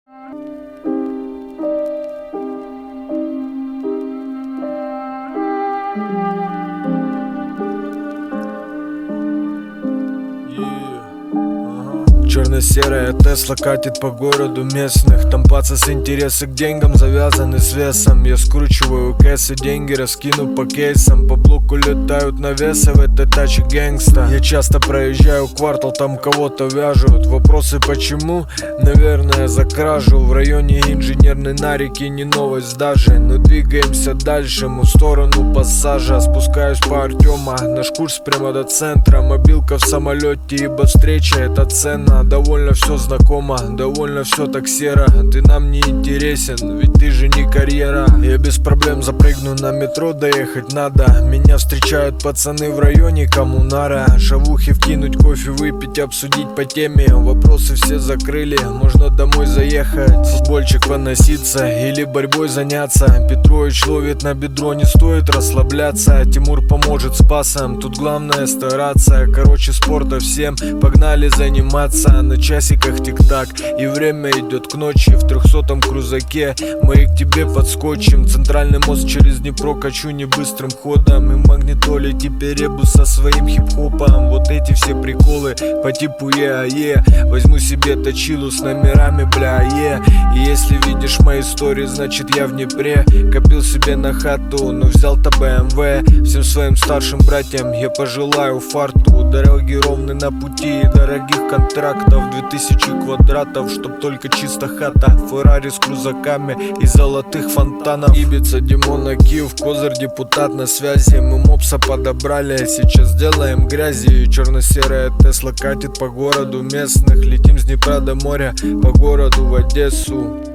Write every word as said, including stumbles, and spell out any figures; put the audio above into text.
Черно-серая Тесла катит по городу местных. Там пацаны интересы к деньгам завязаны с весом. Я скручиваю кэсы, деньги раскину по кейсам. По блоку летают навесы в этой таче гэнгста. Я часто проезжаю квартал, там кого-то вяжут. Вопросы почему? Наверное за кражу. В районе инженерной Нарики не новость даже. Но двигаемся дальше, мы в сторону пассажа. Спускаюсь по Артема, наш курс прямо до центра. Мобилка в самолете, ибо встреча это ценно. Довольно все знакомо, довольно все так серо. Ты нам не интересен, ведь ты же не карьера. Я без проблем запрыгну на метро, доехать надо. Меня встречают пацаны в районе коммунара. Шавухи вкинуть, кофе выпить, обсудить по теме. Вопросы все закрыли, можно домой заехать. Футбольчик поноситься или борьбой заняться. Петрович ловит на бедро, не стоит расслабляться. Тимур поможет с пасом, тут главное стараться. Короче, спорта всем, погнали заниматься. На часиках тик-так, и время идет к ночи. В трехсотом крузаке мы к тебе подскочим. Центральный мост через Днепро качу не быстрым ходом. И магнитоле теперь ребус со своим хип-хопом. Вот эти все приколы по типу е-е. Возьму себе точилу с номерами, бля, е. И если видишь мои истории, значит я в Днепре. Копил себе на хату, но взял-то бэ эм вэ. Всем своим старшим братьям я пожелаю фарту. Дороги ровны на пути, дорогих контрактов. Две тысячи квадратов, чтоб только чисто хата. Феррари с крузаками и золотых фонтанов. Ибица, Димона, Киев, Козырь, депутат на связи. Мы мопса подобрали, сейчас делаем грязи. Черно-серая Тесла катит по городу местных. Летим с Днепра до моря, по городу в Одессу.